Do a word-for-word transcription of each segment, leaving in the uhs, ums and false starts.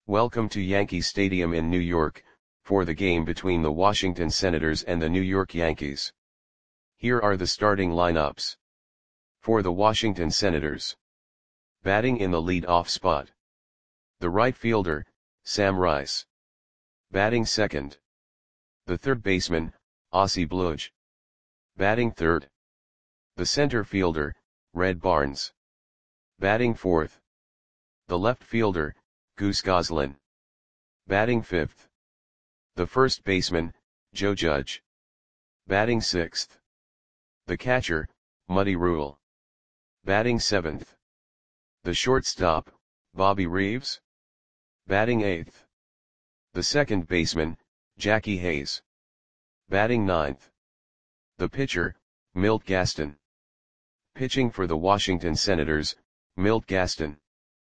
Welcome to Yankee Stadium in New York, for the game between the Washington Senators and the New York Yankees. Here are the starting lineups. For the Washington Senators. Batting in the lead-off spot. The right fielder, Sam Rice. Batting second. The third baseman, Ozzie Bludge. Batting third. The center fielder, Red Barnes. Batting fourth. The left fielder, Goose Goslin. Batting fifth. The first baseman, Joe Judge. Batting sixth. The catcher, Muddy Rule. Batting seventh. The shortstop, Bobby Reeves. Batting eighth. The second baseman, Jackie Hayes. Batting ninth. The pitcher, Milt Gaston. Pitching for the Washington Senators, Milt Gaston.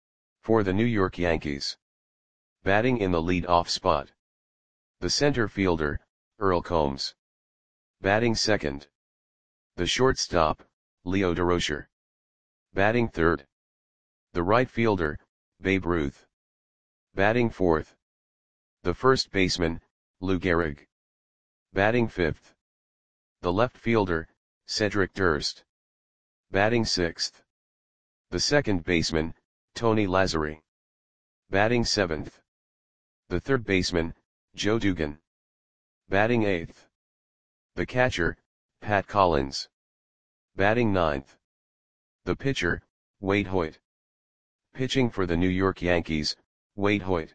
For the New York Yankees. Batting in the lead-off spot. The center fielder, Earl Combs. Batting second. The shortstop, Leo Durocher. Batting third. The right fielder, Babe Ruth. Batting fourth. The first baseman, Lou Gehrig. Batting fifth. The left fielder, Cedric Durst. Batting sixth. The second baseman, Tony Lazzeri. Batting seventh. The third baseman, Joe Dugan. Batting eighth. The catcher, Pat Collins. Batting ninth. The pitcher, Wade Hoyt. Pitching for the New York Yankees, Wade Hoyt.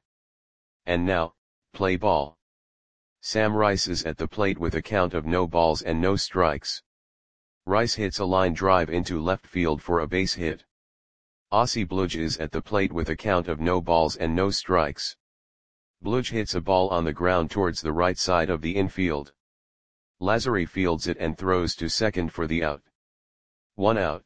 And now, play ball. Sam Rice is at the plate with a count of no balls and no strikes. Rice hits a line drive into left field for a base hit. Ozzie Bludge is at the plate with a count of no balls and no strikes. Bludge hits a ball on the ground towards the right side of the infield. Lazzeri fields it and throws to second for the out. One out.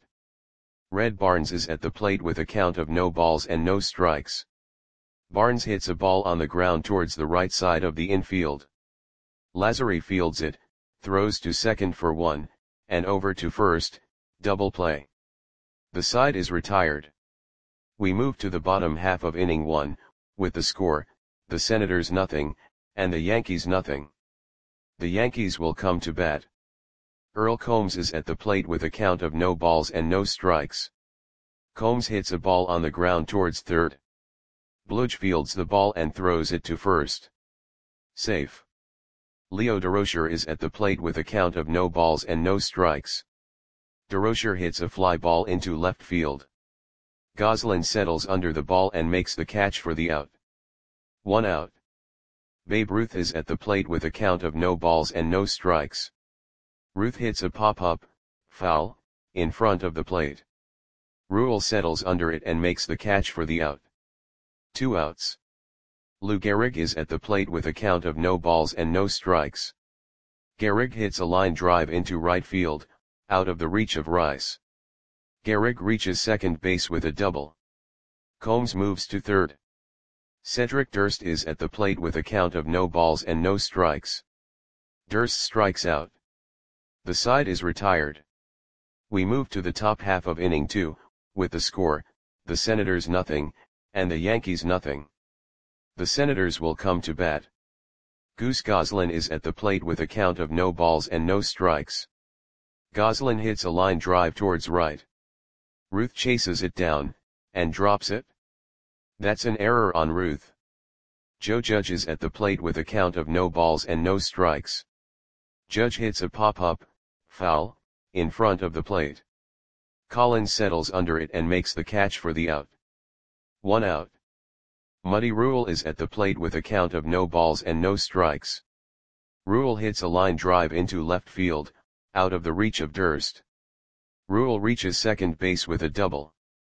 Red Barnes is at the plate with a count of no balls and no strikes. Barnes hits a ball on the ground towards the right side of the infield. Lazzeri fields it, throws to second for one, and over to first, double play. The side is retired. We move to the bottom half of inning one, with the score, the Senators nothing, and the Yankees nothing. The Yankees will come to bat. Earl Combs is at the plate with a count of no balls and no strikes. Combs hits a ball on the ground towards third. Bludge fields the ball and throws it to first. Safe. Leo Durocher is at the plate with a count of no balls and no strikes. Durocher hits a fly ball into left field. Goslin settles under the ball and makes the catch for the out. One out. Babe Ruth is at the plate with a count of no balls and no strikes. Ruth hits a pop-up, foul, in front of the plate. Rule settles under it and makes the catch for the out. Two outs. Lou Gehrig is at the plate with a count of no balls and no strikes. Gehrig hits a line drive into right field, out of the reach of Rice. Gehrig reaches second base with a double. Combs moves to third. Cedric Durst is at the plate with a count of no balls and no strikes. Durst strikes out. The side is retired. We move to the top half of inning two, with the score, the Senators nothing, and the Yankees nothing. The Senators will come to bat. Goose Goslin is at the plate with a count of no balls and no strikes. Goslin hits a line drive towards right. Ruth chases it down, and drops it. That's an error on Ruth. Joe Judge is at the plate with a count of no balls and no strikes. Judge hits a pop-up, foul, in front of the plate. Collins settles under it and makes the catch for the out. One out. Muddy Rule is at the plate with a count of no balls and no strikes. Rule hits a line drive into left field, out of the reach of Durst. Rule reaches second base with a double.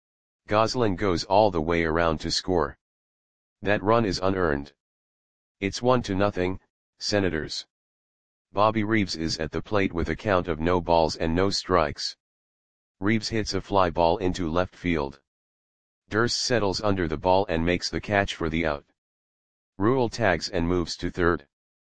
Goslin goes all the way around to score. That run is unearned. It's one to nothing, Senators. Bobby Reeves is at the plate with a count of no balls and no strikes. Reeves hits a fly ball into left field. Durst settles under the ball and makes the catch for the out. Rule tags and moves to third.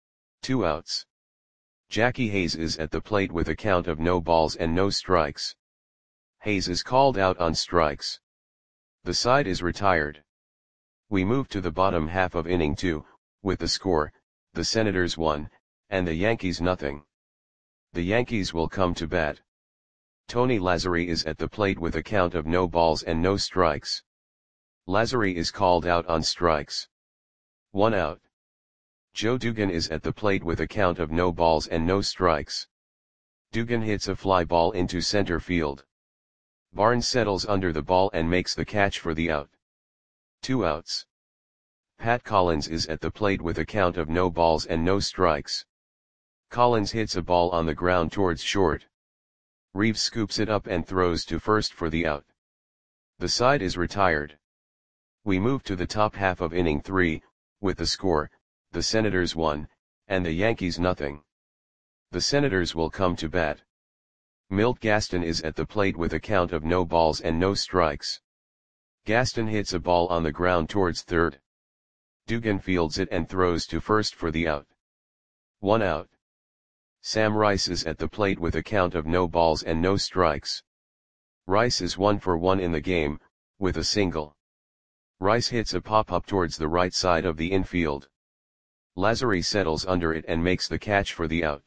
Two outs. Jackie Hayes is at the plate with a count of no balls and no strikes. Hayes is called out on strikes. The side is retired. We move to the bottom half of inning two, with the score, the Senators one, and the Yankees nothing. The Yankees will come to bat. Tony Lazzeri is at the plate with a count of no balls and no strikes. Lazzeri is called out on strikes. One out. Joe Dugan is at the plate with a count of no balls and no strikes. Dugan hits a fly ball into center field. Barnes settles under the ball and makes the catch for the out. Two outs. Pat Collins is at the plate with a count of no balls and no strikes. Collins hits a ball on the ground towards short. Reeves scoops it up and throws to first for the out. The side is retired. We move to the top half of inning three, with the score, the Senators one, and the Yankees nothing. The Senators will come to bat. Milt Gaston is at the plate with a count of no balls and no strikes. Gaston hits a ball on the ground towards third. Dugan fields it and throws to first for the out. One out. Sam Rice is at the plate with a count of no balls and no strikes. Rice is one for one in the game, with a single. Rice hits a pop-up towards the right side of the infield. Lazzeri settles under it and makes the catch for the out.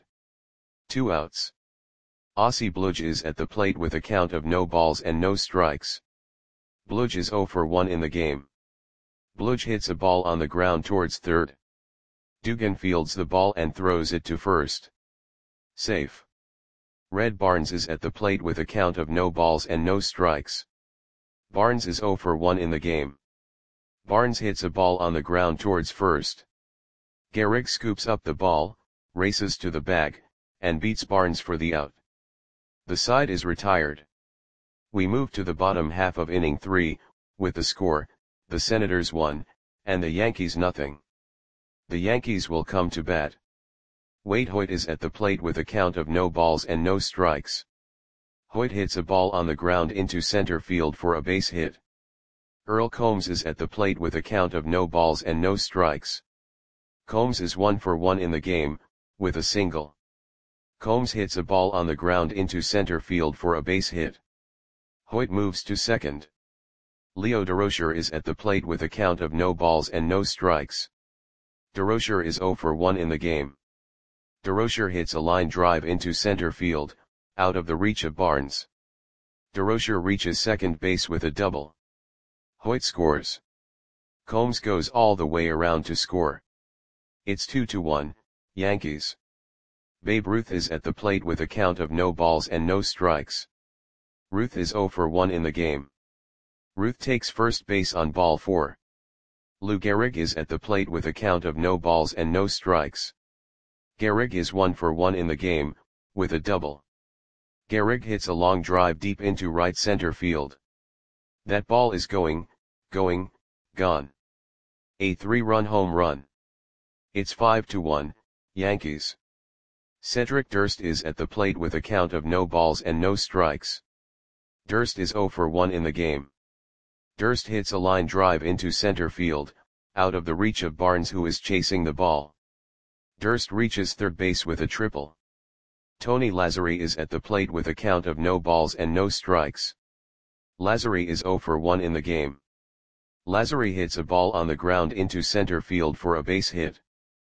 Two outs. Ossie Bludge is at the plate with a count of no balls and no strikes. Bludge is zero for one in the game. Bludge hits a ball on the ground towards third. Dugan fields the ball and throws it to first. Safe. Red Barnes is at the plate with a count of no balls and no strikes. Barnes is zero for one in the game. Barnes hits a ball on the ground towards first. Gehrig scoops up the ball, races to the bag, and beats Barnes for the out. The side is retired. We move to the bottom half of inning three, with the score, the Senators one, and the Yankees nothing. The Yankees will come to bat. Wade Hoyt is at the plate with a count of no balls and no strikes. Hoyt hits a ball on the ground into center field for a base hit. Earl Combs is at the plate with a count of no balls and no strikes. Combs is one for one in the game, with a single. Combs hits a ball on the ground into center field for a base hit. Hoyt moves to second. Leo Durocher is at the plate with a count of no balls and no strikes. Durocher is zero for one in the game. Durocher hits a line drive into center field, out of the reach of Barnes. Durocher reaches second base with a double. Hoyt scores. Combs goes all the way around to score. It's two to one, Yankees. Babe Ruth is at the plate with a count of no balls and no strikes. Ruth is zero for one in the game. Ruth takes first base on ball four. Lou Gehrig is at the plate with a count of no balls and no strikes. Gehrig is one for one in the game, with a double. Gehrig hits a long drive deep into right center field. That ball is going, going, gone. A three-run home run. It's five to one, Yankees. Cedric Durst is at the plate with a count of no balls and no strikes. Durst is zero for one in the game. Durst hits a line drive into center field, out of the reach of Barnes who is chasing the ball. Durst reaches third base with a triple. Tony Lazzeri is at the plate with a count of no balls and no strikes. Lazzeri is zero for one in the game. Lazzeri hits a ball on the ground into center field for a base hit.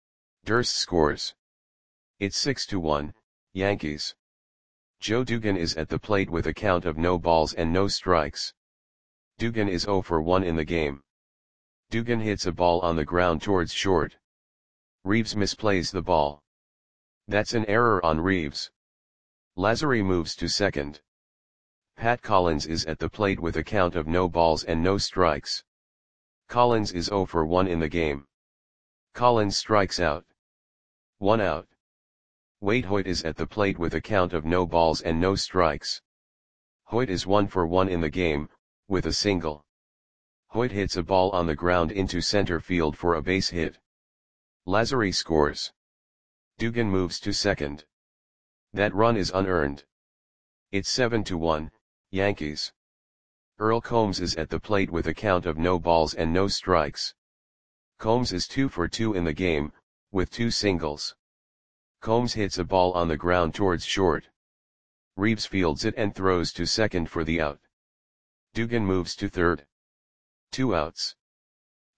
Durst scores. It's six to one, Yankees. Joe Dugan is at the plate with a count of no balls and no strikes. Dugan is zero for one in the game. Dugan hits a ball on the ground towards short. Reeves misplays the ball. That's an error on Reeves. Lazzeri moves to second. Pat Collins is at the plate with a count of no balls and no strikes. Collins is zero for one in the game. Collins strikes out. One out. Wade Hoyt is at the plate with a count of no balls and no strikes. Hoyt is one for one in the game, with a single. Hoyt hits a ball on the ground into center field for a base hit. Lazzeri scores. Dugan moves to second. That run is unearned. It's seven to one, Yankees. Earl Combs is at the plate with a count of no balls and no strikes. Combs is two for two in the game, with two singles. Combs hits a ball on the ground towards short. Reeves fields it and throws to second for the out. Dugan moves to third. Two outs.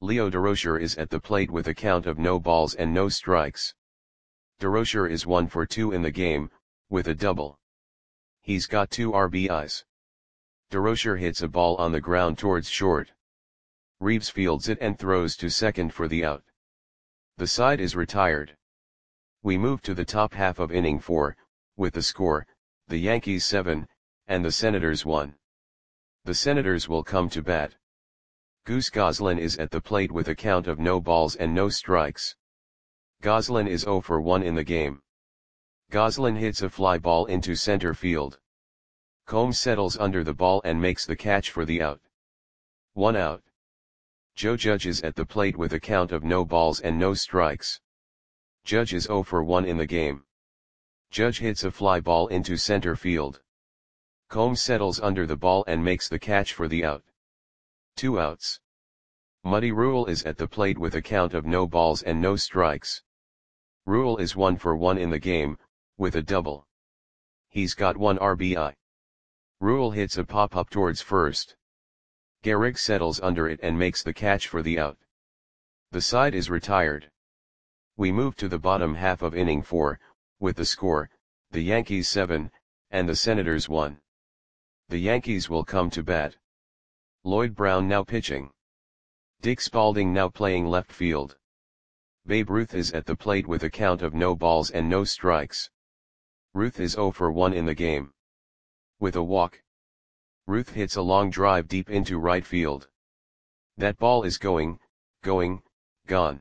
Leo Durocher is at the plate with a count of no balls and no strikes. Durocher is one for two in the game, with a double. He's got two R B Is. Durocher hits a ball on the ground towards short. Reeves fields it and throws to second for the out. The side is retired. We move to the top half of inning four, with the score, the Yankees seven, and the Senators one. The Senators will come to bat. Goose Goslin is at the plate with a count of no balls and no strikes. Goslin is zero for one in the game. Goslin hits a fly ball into center field. Combs settles under the ball and makes the catch for the out. One out. Joe Judge is at the plate with a count of no balls and no strikes. Judge is zero for one in the game. Judge hits a fly ball into center field. Combs settles under the ball and makes the catch for the out. Two outs. Muddy Rule is at the plate with a count of no balls and no strikes. Rule is one for one in the game, with a double. He's got one R B I. Rule hits a pop-up towards first. Gehrig settles under it and makes the catch for the out. The side is retired. We move to the bottom half of inning four, with the score, the Yankees seven, and the Senators one. The Yankees will come to bat. Lloyd Brown now pitching. Dick Spaulding now playing left field. Babe Ruth is at the plate with a count of no balls and no strikes. Ruth is zero for one in the game. With a walk. Ruth hits a long drive deep into right field. That ball is going, going, gone.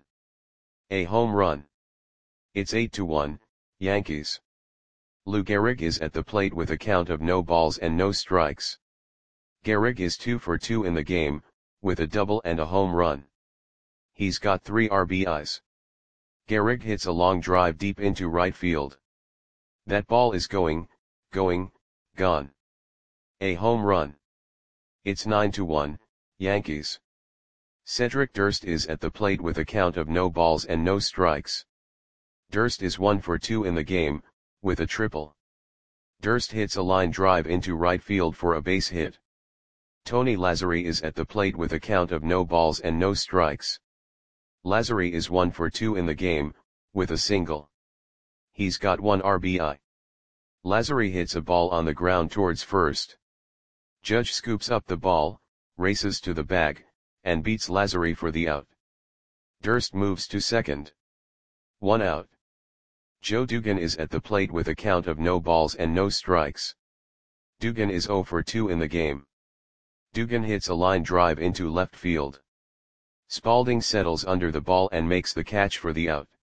A home run. It's eight to one, Yankees. Lou Gehrig is at the plate with a count of no balls and no strikes. Gehrig is two for two in the game, with a double and a home run. He's got three R B Is. Gehrig hits a long drive deep into right field. That ball is going, going, gone. A home run. It's nine to one, Yankees. Cedric Durst is at the plate with a count of no balls and no strikes. Durst is one for two in the game, with a triple. Durst hits a line drive into right field for a base hit. Tony Lazzeri is at the plate with a count of no balls and no strikes. Lazzeri is one for two in the game, with a single. He's got one R B I. Lazzeri hits a ball on the ground towards first. Judge scoops up the ball, races to the bag, and beats Lazzeri for the out. Durst moves to second. One out. Joe Dugan is at the plate with a count of no balls and no strikes. Dugan is zero for two in the game. Dugan hits a line drive into left field. Spaulding settles under the ball and makes the catch for the out.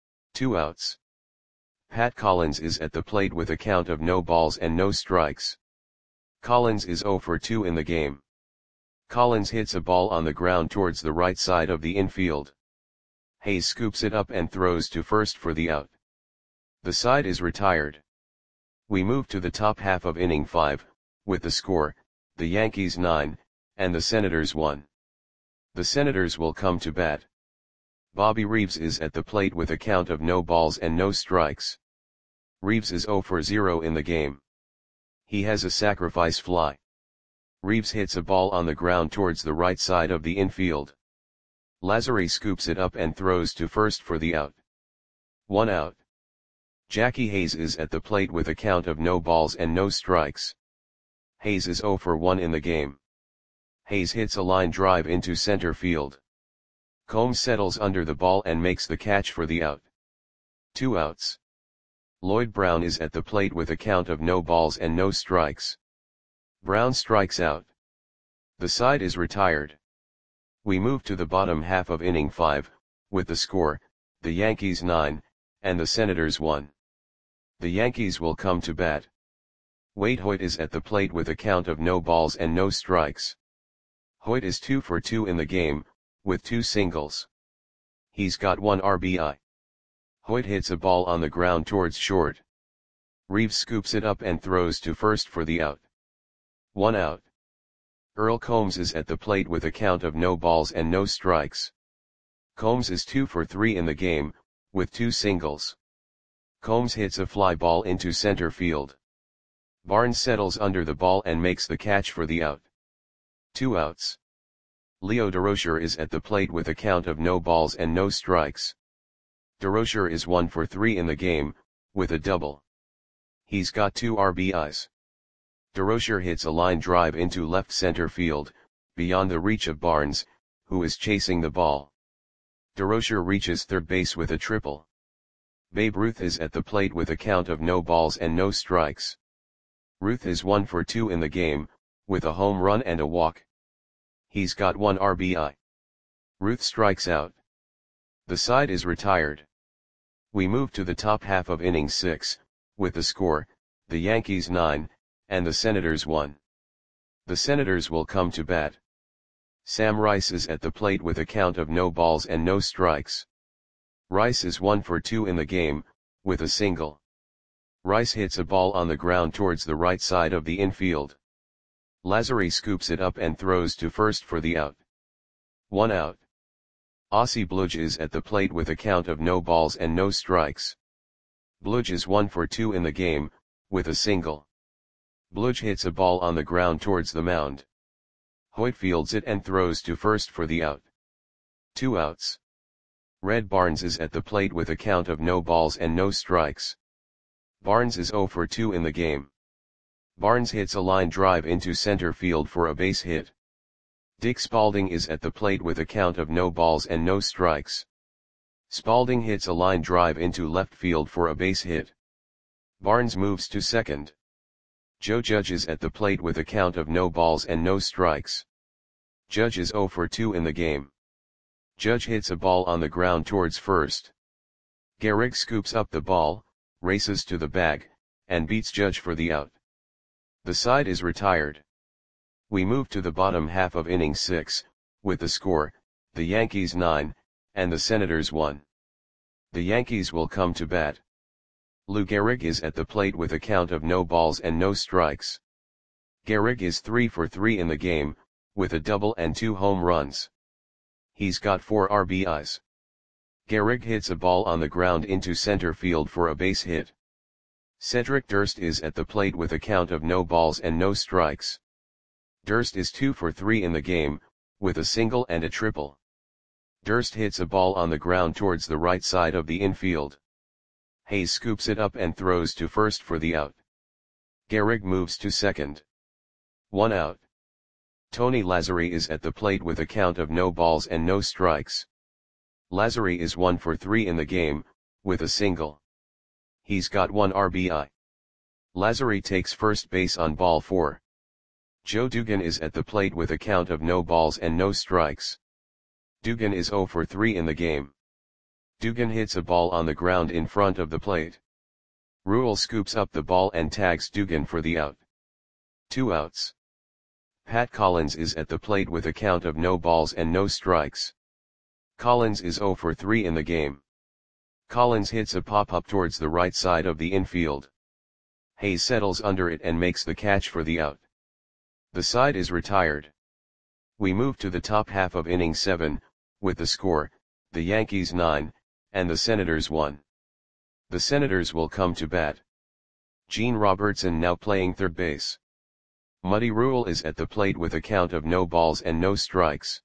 Two outs. Pat Collins is at the plate with a count of no balls and no strikes. Collins is zero for two in the game. Collins hits a ball on the ground towards the right side of the infield. Hayes scoops it up and throws to first for the out. The side is retired. We move to the top half of inning five, with the score, the Yankees nine, and the Senators one. The Senators will come to bat. Bobby Reeves is at the plate with a count of no balls and no strikes. Reeves is zero for zero in the game. He has a sacrifice fly. Reeves hits a ball on the ground towards the right side of the infield. Lazzeri scoops it up and throws to first for the out. One out. Jackie Hayes is at the plate with a count of no balls and no strikes. Hayes is zero for one in the game. Hayes hits a line drive into center field. Combs settles under the ball and makes the catch for the out. Two outs. Lloyd Brown is at the plate with a count of no balls and no strikes. Brown strikes out. The side is retired. We move to the bottom half of inning five, with the score, the Yankees nine, and the Senators one. The Yankees will come to bat. Wade Hoyt is at the plate with a count of no balls and no strikes. Hoyt is two for two in the game, with two singles. He's got one R B I. Hoyt hits a ball on the ground towards short. Reeves scoops it up and throws to first for the out. One out. Earl Combs is at the plate with a count of no balls and no strikes. Combs is two for three in the game, with two singles. Combs hits a fly ball into center field. Barnes settles under the ball and makes the catch for the out. Two outs. Leo Durocher is at the plate with a count of no balls and no strikes. Durocher is one for three in the game, with a double. He's got two R B Is. Durocher hits a line drive into left center field, beyond the reach of Barnes, who is chasing the ball. Durocher reaches third base with a triple. Babe Ruth is at the plate with a count of no balls and no strikes. Ruth is one for two in the game, with a home run and a walk. He's got one R B I. Ruth strikes out. The side is retired. We move to the top half of inning six, with the score, the Yankees nine, and the Senators one. The Senators will come to bat. Sam Rice is at the plate with a count of no balls and no strikes. Rice is one for two in the game, with a single. Rice hits a ball on the ground towards the right side of the infield. Lazary scoops it up and throws to first for the out. One out. Ossie Bludge is at the plate with a count of no balls and no strikes. Bludge is one for two in the game, with a single. Bludge hits a ball on the ground towards the mound. Hoyt fields it and throws to first for the out. Two outs. Red Barnes is at the plate with a count of no balls and no strikes. Barnes is zero for two in the game. Barnes hits a line drive into center field for a base hit. Dick Spaulding is at the plate with a count of no balls and no strikes. Spaulding hits a line drive into left field for a base hit. Barnes moves to second. Joe Judge is at the plate with a count of no balls and no strikes. Judge is zero for two in the game. Judge hits a ball on the ground towards first. Gehrig scoops up the ball, races to the bag, and beats Judge for the out. The side is retired. We move to the bottom half of inning six, with the score, the Yankees nine, and the Senators one. The Yankees will come to bat. Lou Gehrig is at the plate with a count of no balls and no strikes. Gehrig is three for three in the game, with a double and two home runs. He's got four R B Is. Gehrig hits a ball on the ground into center field for a base hit. Cedric Durst is at the plate with a count of no balls and no strikes. Durst is two for three in the game, with a single and a triple. Durst hits a ball on the ground towards the right side of the infield. Hayes scoops it up and throws to first for the out. Gehrig moves to second. One out. Tony Lazary is at the plate with a count of no balls and no strikes. Lazary is one for three in the game, with a single. He's got one R B I. Lazary takes first base on ball four. Joe Dugan is at the plate with a count of no balls and no strikes. Dugan is zero for three in the game. Dugan hits a ball on the ground in front of the plate. Rule scoops up the ball and tags Dugan for the out. Two outs. Pat Collins is at the plate with a count of no balls and no strikes. Collins is zero for three in the game. Collins hits a pop-up towards the right side of the infield. Hayes settles under it and makes the catch for the out. The side is retired. We move to the top half of inning seven, with the score, the Yankees nine, and the Senators one. The Senators will come to bat. Gene Robertson now playing third base. Muddy Rule is at the plate with a count of no balls and no strikes.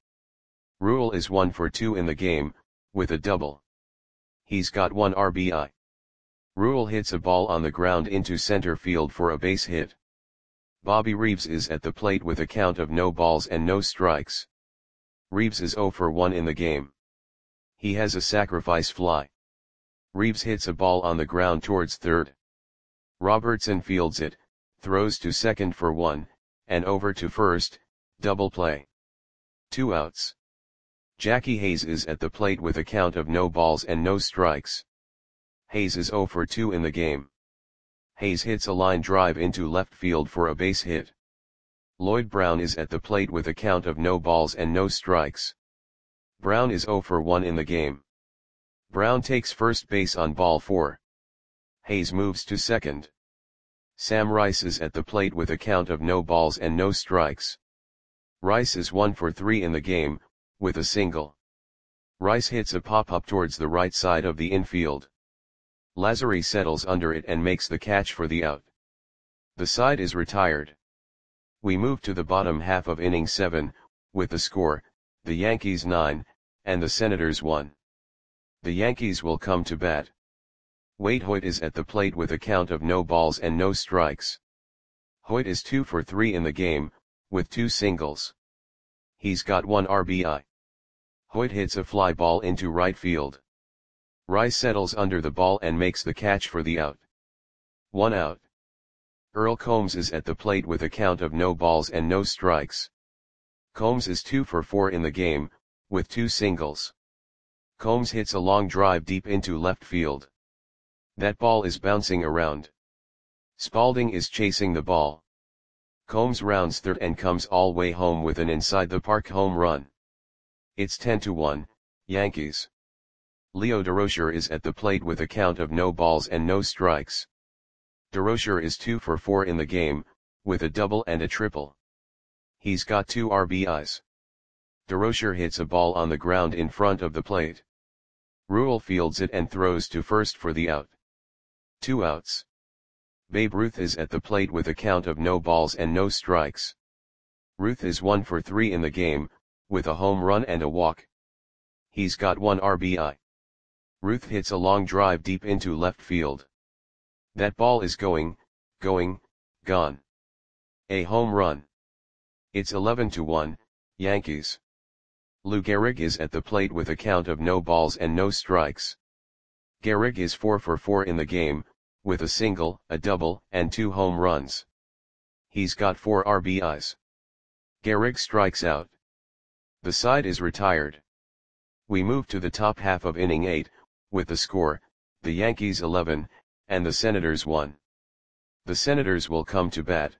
Rule is one for two in the game, with a double. He's got one R B I. Rule hits a ball on the ground into center field for a base hit. Bobby Reeves is at the plate with a count of no balls and no strikes. Reeves is zero for one in the game. He has a sacrifice fly. Reeves hits a ball on the ground towards third. Robertson fields it, throws to second for one, and over to first, double play. Two outs. Jackie Hayes is at the plate with a count of no balls and no strikes. Hayes is zero for two in the game. Hayes hits a line drive into left field for a base hit. Lloyd Brown is at the plate with a count of no balls and no strikes. Brown is zero for one in the game. Brown takes first base on ball four. Hayes moves to second. Sam Rice is at the plate with a count of no balls and no strikes. Rice is one for three in the game, with a single. Rice hits a pop-up towards the right side of the infield. Lazary settles under it and makes the catch for the out. The side is retired. We move to the bottom half of inning seven, with the score, the Yankees nine, and the Senators one. The Yankees will come to bat. Waite Hoyt is at the plate with a count of no balls and no strikes. Hoyt is two for three in the game, with two singles. He's got one R B I. Hoyt hits a fly ball into right field. Rice settles under the ball and makes the catch for the out. One out. Earl Combs is at the plate with a count of no balls and no strikes. Combs is two for four in the game, with two singles. Combs hits a long drive deep into left field. That ball is bouncing around. Spalding is chasing the ball. Combs rounds third and comes all way home with an inside the park home run. It's ten to one, Yankees. Leo Durocher is at the plate with a count of no balls and no strikes. Durocher is two for four in the game, with a double and a triple. He's got two R B Is. Durocher hits a ball on the ground in front of the plate. Rule fields it and throws to first for the out. Two outs. Babe Ruth is at the plate with a count of no balls and no strikes. Ruth is one for three in the game, with a home run and a walk. He's got one R B I. Ruth hits a long drive deep into left field. That ball is going, going, gone. A home run. It's eleven to one, Yankees. Lou Gehrig is at the plate with a count of no balls and no strikes. Gehrig is four for four in the game, with a single, a double, and two home runs. He's got four R B Is. Gehrig strikes out. The side is retired. We move to the top half of inning eight, with the score, the Yankees eleven, and the Senators one. The Senators will come to bat.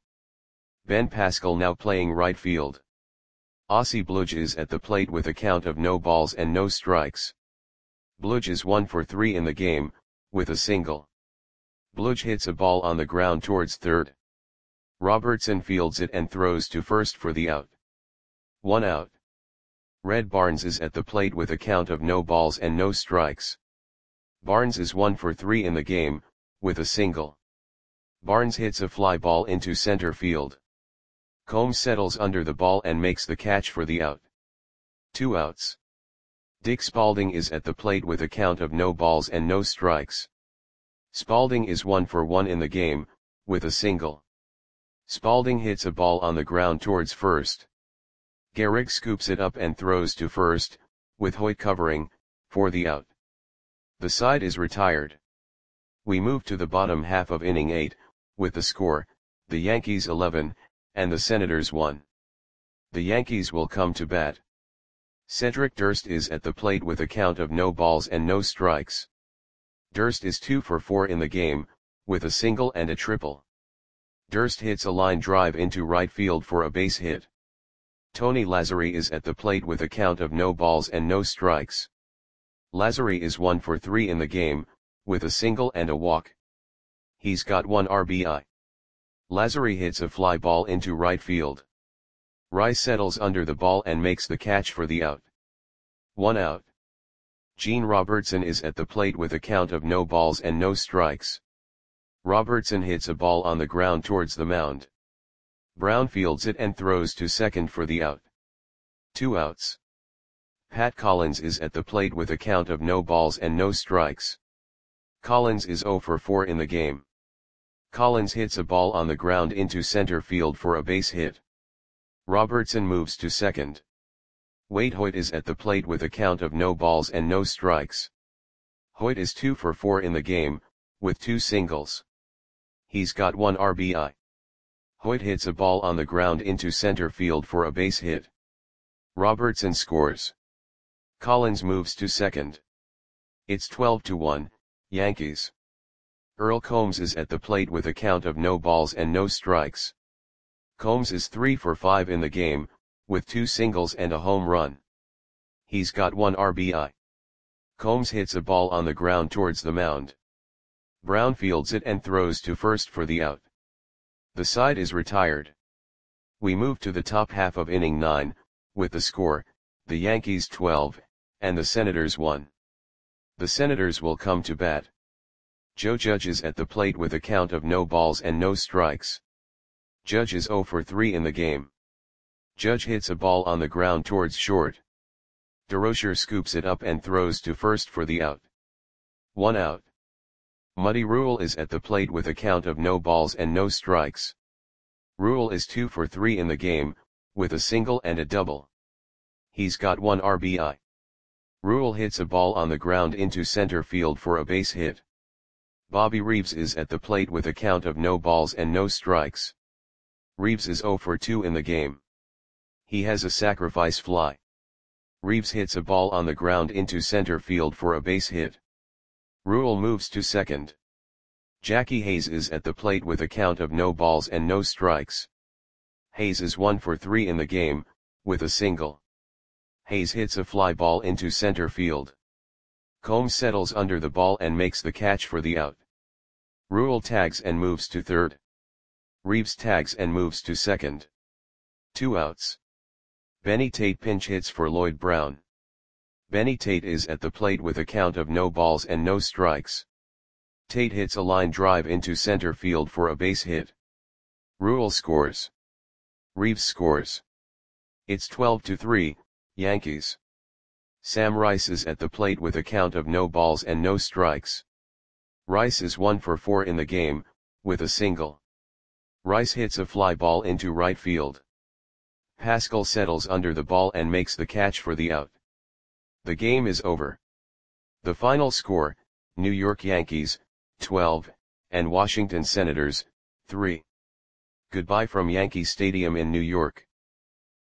Ben Pascal now playing right field. Ossie Bludge is at the plate with a count of no balls and no strikes. Bludge is one for three in the game, with a single. Bludge hits a ball on the ground towards third. Robertson fields it and throws to first for the out. One out. Red Barnes is at the plate with a count of no balls and no strikes. Barnes is one for three in the game, with a single. Barnes hits a fly ball into center field. Combs settles under the ball and makes the catch for the out. Two outs. Dick Spalding is at the plate with a count of no balls and no strikes. Spalding is one for one in the game, with a single. Spalding hits a ball on the ground towards first. Gehrig scoops it up and throws to first, with Hoyt covering, for the out. The side is retired. We move to the bottom half of inning eight, with the score, the Yankees eleven, and the Senators one. The Yankees will come to bat. Cedric Durst is at the plate with a count of no balls and no strikes. Durst is two for four in the game, with a single and a triple. Durst hits a line drive into right field for a base hit. Tony Lazzeri is at the plate with a count of no balls and no strikes. Lazzeri is one for three in the game, with a single and a walk. He's got one R B I. Lazzeri hits a fly ball into right field. Rice settles under the ball and makes the catch for the out. One out. Gene Robertson is at the plate with a count of no balls and no strikes. Robertson hits a ball on the ground towards the mound. Brown fields it and throws to second for the out. Two outs. Pat Collins is at the plate with a count of no balls and no strikes. Collins is zero for four in the game. Collins hits a ball on the ground into center field for a base hit. Robertson moves to second. Waite Hoyt is at the plate with a count of no balls and no strikes. Hoyt is two for four in the game, with two singles. He's got one R B I. Hoyt hits a ball on the ground into center field for a base hit. Robertson scores. Collins moves to second. It's twelve to one, Yankees. Earl Combs is at the plate with a count of no balls and no strikes. Combs is three for five in the game, with two singles and a home run. He's got one R B I. Combs hits a ball on the ground towards the mound. Brown fields it and throws to first for the out. The side is retired. We move to the top half of inning nine, with the score, the Yankees twelve, and the Senators one. The Senators will come to bat. Joe Judge is at the plate with a count of no balls and no strikes. Judge is zero for three in the game. Judge hits a ball on the ground towards short. DeRocher scoops it up and throws to first for the out. One out. Muddy Rule is at the plate with a count of no balls and no strikes. Rule is two for three in the game, with a single and a double. He's got one R B I. Rule hits a ball on the ground into center field for a base hit. Bobby Reeves is at the plate with a count of no balls and no strikes. Reeves is zero for two in the game. He has a sacrifice fly. Reeves hits a ball on the ground into center field for a base hit. Rule moves to second. Jackie Hayes is at the plate with a count of no balls and no strikes. Hayes is one for three in the game, with a single. Hayes hits a fly ball into center field. Combs settles under the ball and makes the catch for the out. Rule tags and moves to third. Reeves tags and moves to second. Two outs. Benny Tate pinch hits for Lloyd Brown. Benny Tate is at the plate with a count of no balls and no strikes. Tate hits a line drive into center field for a base hit. Rule scores. Reeves scores. It's twelve to three, Yankees. Sam Rice is at the plate with a count of no balls and no strikes. Rice is one for four in the game, with a single. Rice hits a fly ball into right field. Pascal settles under the ball and makes the catch for the out. The game is over. The final score, New York Yankees, twelve, and Washington Senators, three. Goodbye from Yankee Stadium in New York.